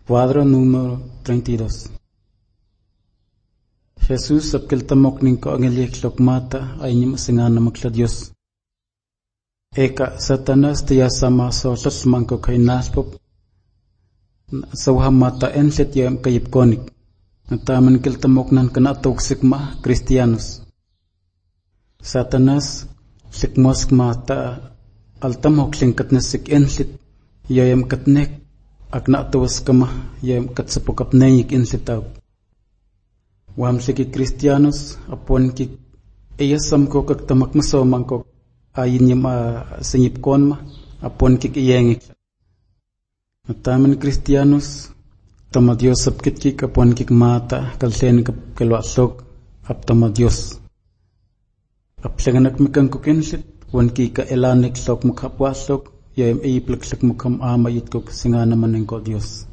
Cuadro número 32. Jesús apkeltamok ning kaangeliek lokmata ay nimasingana makla Dios. Eka Satanas tiya sama so tasmangko kay naspop sawhamata enset yam kayip konik. Nataman kiltamok nan kanatok sikma Kristianos. Satanas sikmos mata altamok lingkat na sik enset yam katnek akna tawas kama yam katsapokap nayik ensetaw. Wam siki Kristianos apon ki iyasam ko kaktamak masomang ko ayin yam singip kon ma apon ki iyengik. Nataman Kristianos tama Dios sapkit ki apon ki mata kalsen kap kalwasok ap tama Dios. Apsenganak mikang kukinsit wan ki ka elanik sok mukhapwasok yam iplaksak mukham amayit ko singa naman ng ko Dios.